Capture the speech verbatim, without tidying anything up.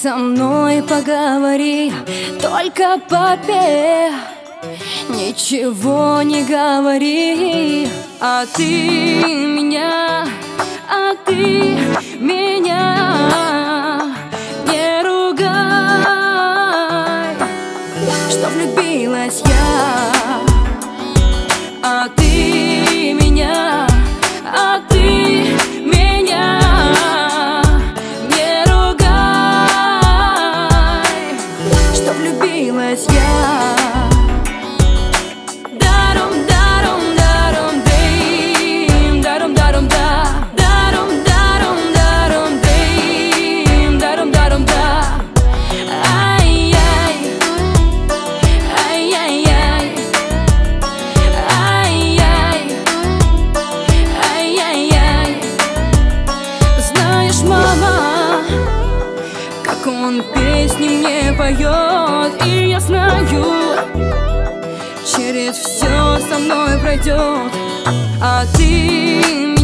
со мной поговори, только папе ничего не говори. А ты меня, а ты меня не ругай, что влюбилась я. А ты меня, а ты меня не ругай, что влюбилась я. Он песни мне поет, и я знаю, через все со мной пройдет. А ты